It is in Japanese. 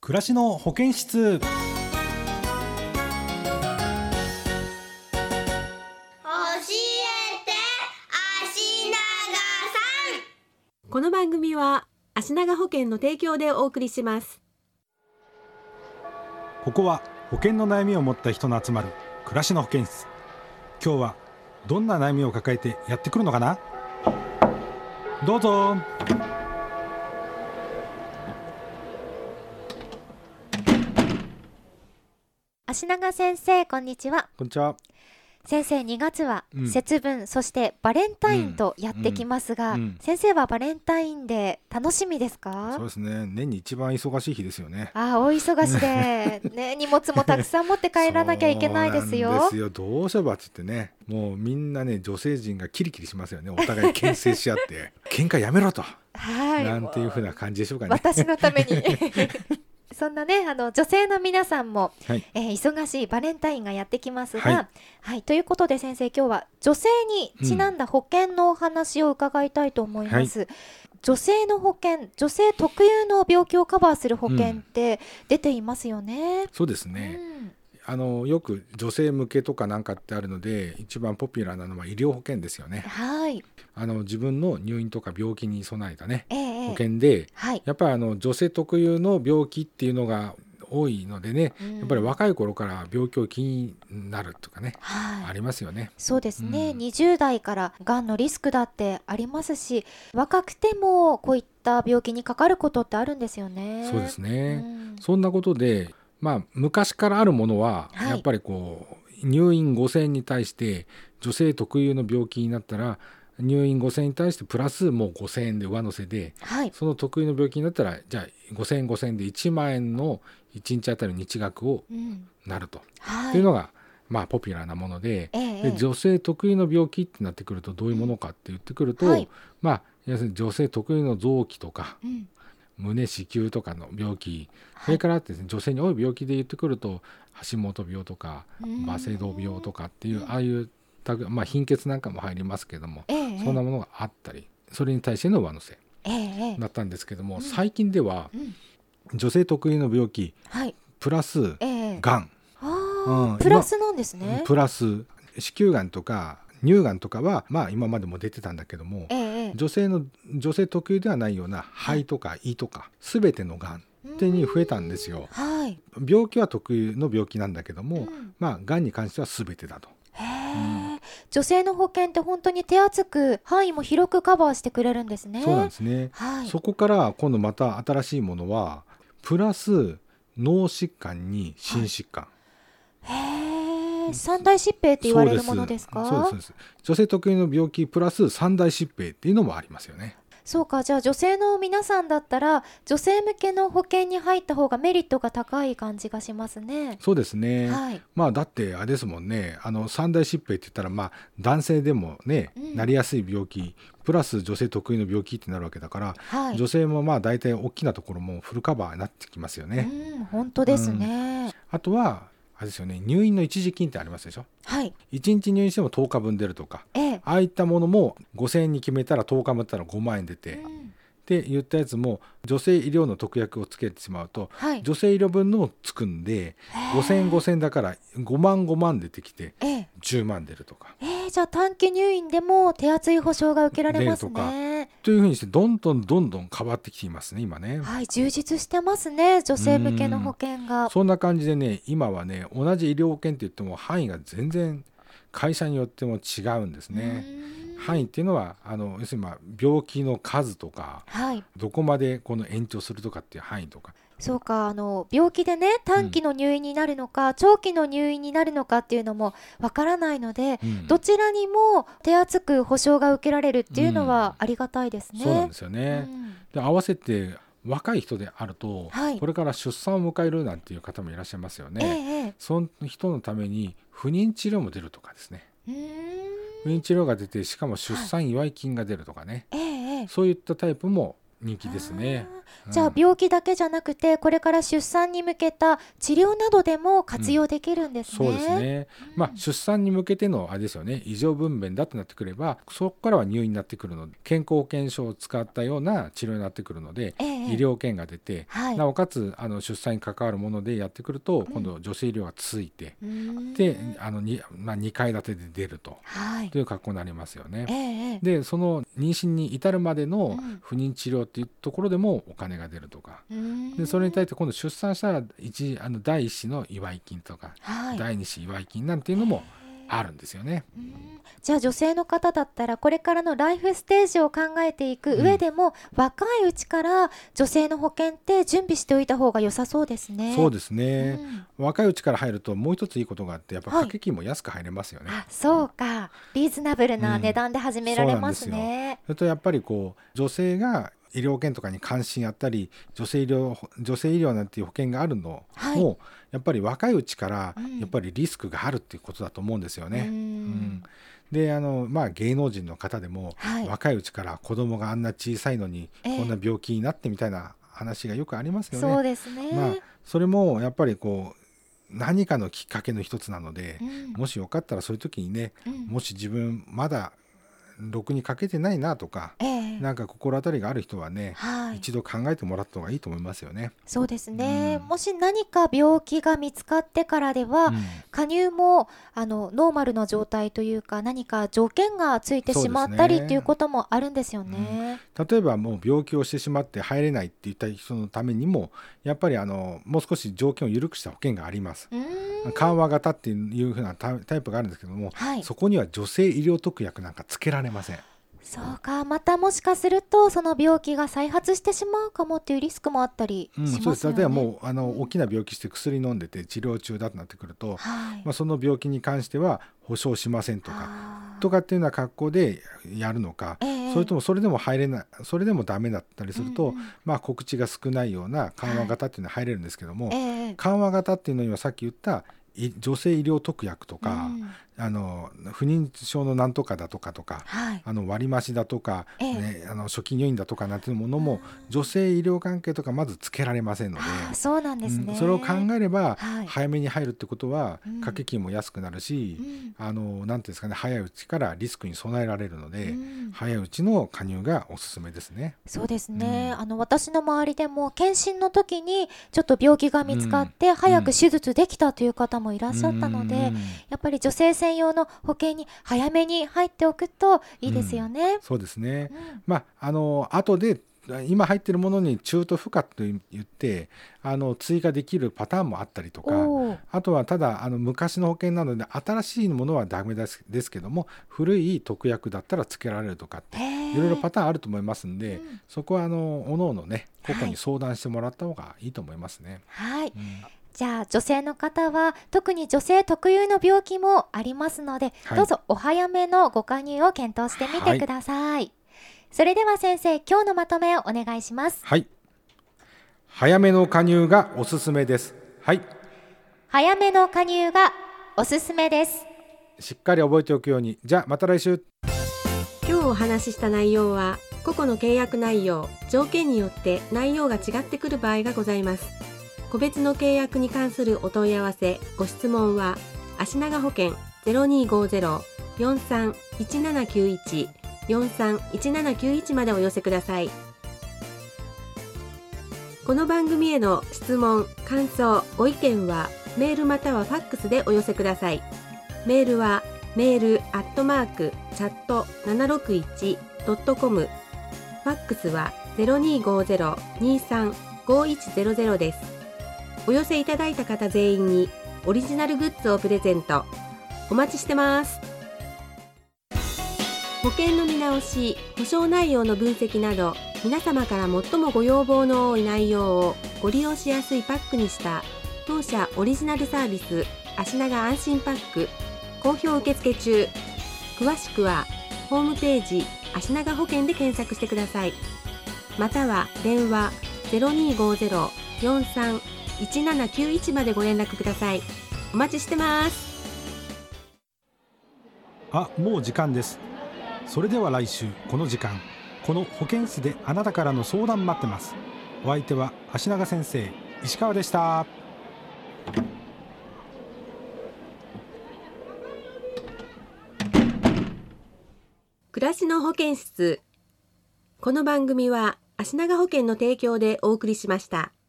暮らしの保健室。 教えて足長さん。 この番組は足長保険の提供でお送りします。 ここは保険の悩みを持った人の集まる暮らしの保健室。今日はどんな悩みを抱えてやってくるのかな。どうぞ。 足長先生、こんにちは。 こんにちは。 先生、2月は節分、そしてバレンタインとやってきますが、先生はバレンタインデー楽しみですか？ そうですね、年に一番忙しい日ですよね。 お忙しで、ね、荷物もたくさん持って帰らなきゃいけないですよ。 そうなんですよ。どうしようばって言ってね、もうみんなね、女性陣がキリキリしますよね。お互い牽制し合って喧嘩やめろと、なんていう風な感じでしょうかね。 私のためにそんなね、女性の皆さんも、忙しいバレンタインがやってきますが、ということで先生、今日は女性にちなんだ保険のお話を伺いたいと思います。女性の保険、女性特有の病気をカバーする保険って出ていますよね。 そうですね、よく女性向けとかなんかってあるので、一番ポピュラーなのは医療保険ですよね。自分の入院とか病気に備えたね、保険で、やっぱり女性特有の病気っていうのが多いのでね、やっぱり若い頃から病気を気になるとかね、ありますよね。 そうですね、20代からがんのリスクだってありますし、若くてもこういった病気にかかることってあるんですよね。 そうですね、そんなことで、昔からあるものは、やっぱりこう入院5000円に対して女性特有の病気になったら入院5000円に対してプラスもう5000円で上乗せで、その得意の病気になったらじゃあ5000円5000円で1万円の1日あたりの日額をなると、っていうのがポピュラーなもので、女性特有の病気ってなってくるとどういうものかって言ってくると、要するに女性特有の臓器とか、胸子宮とかの病気、それからですね、女性に多い病気で言ってくると橋本病とかバセドウ病とかっていう、ああいう貧血なんかも入りますけども、そんなものがあったり、それに対しての上乗せだったんですけども、最近では、女性特有の病気、プラスがん、 プラスなんですね。 プラス子宮がんとか乳がんとかは今までも出てたんだけども、女性特有ではないような肺とか胃とか全てのがんってに増えたんですよ。病気は特有の病気なんだけども、がんに関しては全てだと。 女性の保険って本当に手厚く範囲も広くカバーしてくれるんですね。 そうなんですね、そこから今度また新しいものはプラス脳疾患に心疾患、 三大疾病って言われるものですか？ そうです。女性特有の病気プラス三大疾病っていうのもありますよね。 そうか、じゃあ女性の皆さんだったら女性向けの保険に入った方がメリットが高い感じがしますね。 そうですね、だってあれですもんね、三大疾病って言ったら男性でもね、なりやすい病気プラス女性特有の病気ってなるわけだから、女性も大体大きなところもフルカバーになってきますよね。 本当ですね、 あとはあれですよね、入院の一時金ってありますでしょ。1日入院しても10日分出るとか、ああいったものも5000円に決めたら10日分だったら5万円出て、って言ったやつも女性医療の特約をつけてしまうと、女性医療分のをつくんで5000円5000円だから5万出てきて10万出るとか、 じゃあ短期入院でも手厚い保障が受けられますね。 というふうにしてどんどん変わってきていますね、今ね。 充実してますね、女性向けの保険が。 そんな感じでね、今はね、同じ医療保険って言っても範囲が全然会社によっても違うんですね。範囲っていうのは要するに病気の数とか、どこまでこの延長するとかっていう範囲とか。 そうか、病気でね、短期の入院になるのか、長期の入院になるのかっていうのもわからないので、どちらにも手厚く保障が受けられるっていうのはありがたいですね。 そうなんですよね、で合わせて若い人であると、これから出産を迎えるなんていう方もいらっしゃいますよね。その人のために不妊治療も出るとかですね。不妊治療が出て、しかも出産祝い金が出るとかね、そういったタイプも人気ですね。 じゃあ病気だけじゃなくてこれから出産に向けた治療などでも活用できるんですね。 そうですね、出産に向けてのあれですよね、異常分娩だとなってくればそこからは入院になってくるので、健康保険証を使ったような治療になってくるので、医療券が出て、なおかつ出産に関わるものでやってくると、今度女性医療がついて、で2階建てで出るという格好になりますよね。でその妊娠に至るまでの不妊治療っていうところでもお金が出るとか、でそれに対して今度出産したら第一子の祝い金とか、第二子祝い金なんていうのもあるんですよね。 じゃあ女性の方だったらこれからのライフステージを考えていく上でも、若いうちから女性の保険って準備しておいた方が良さそうですね。 そうですね、若いうちから入るともう一ついいことがあって、やっぱ掛け金も安く入れますよね。 そうか、リーズナブルな値段で始められますね。 それとやっぱり女性が医療保険とかに関心あったり、女性医療なんていう保険があるのも、やっぱり若いうちからやっぱりリスクがあるっていうことだと思うんですよね。で芸能人の方でも、若いうちから子供があんな小さいのにこんな病気になってみたいな話がよくありますよね。 そうですね、 それもやっぱり何かのきっかけの一つなので、もしよかったらそういう時にね、もし自分まだろくにかけてないなとか、なんか心当たりがある人はね、一度考えてもらった方がいいと思いますよね。 そうですね、もし何か病気が見つかってからでは、加入もノーマルな状態というか、何か条件がついてしまったりっていうこともあるんですよね。 例えばもう病気をしてしまって入れないっていった人のためにも、やっぱりもう少し条件を緩くした保険があります。緩和型っていう風なタイプがあるんですけども、そこには女性医療特約なんかつけられません。 そうか、またもしかするとその病気が再発してしまうかもっていうリスクもあったりしますよね。 そうです。例えばもう大きな病気して薬飲んでて治療中だとなってくると、その病気に関しては保証しませんとかっていうような格好でやるのか、それともそれでも入れない、それでもダメだったりすると、告知が少ないような緩和型っていうのは入れるんですけども、緩和型っていうのにはさっき言った女性医療特約とか、不妊症のなんとかだとか割増だとか、初期入院だとかなんていうものも女性医療関係とかまずつけられませんので、 そうなんですね。 それを考えれば、早めに入るってことは掛け金も安くなるし、なんていうんですかね、早いうちからリスクに備えられるので、早いうちの加入がおすすめですね。 そうですね、私の周りでも検診の時にちょっと病気が見つかって早く手術できたという方もいらっしゃったので、やっぱり女性専用の保険に早めに入っておくといいですよね。 そうですね、後で今入っているものに中途不可といって追加できるパターンもあったりとか、あとはただ昔の保険なので新しいものはダメですけども、古い特約だったらつけられるとかっていろいろパターンあると思いますんで、そこはおのおのね個々に相談してもらった方がいいと思いますね。 じゃあ女性の方は特に女性特有の病気もありますので、どうぞお早めのご加入を検討してみてください。それでは先生、今日のまとめをお願いします。 早めの加入がおすすめです。 早めの加入がおすすめです。 しっかり覚えておくように。じゃあまた来週。 今日お話しした内容は個々の契約内容、条件によって内容が違ってくる場合がございます。個別の契約に関するお問い合わせ、ご質問は足長保険 0250-431791 431791までお寄せください。この番組への質問、感想、ご意見はメールまたはファックスでお寄せください。メールはmail@chat761.com、ファックスは 0250-235100 です。お寄せいただいた方全員にオリジナルグッズをプレゼント。お待ちしてます。保険の見直し、保証内容の分析など、皆様から最もご要望の多い内容をご利用しやすいパックにした当社オリジナルサービス、足長安心パック、好評受付中。詳しくはホームページ足長保険で検索してください。または電話 0250-431791 までご連絡ください。お待ちしてます。 もう時間です。それでは来週この時間、この保健室であなたからの相談待ってます。 お相手は足長先生石川でした。 暮らしの保健室。この番組は足長保険の提供でお送りしました。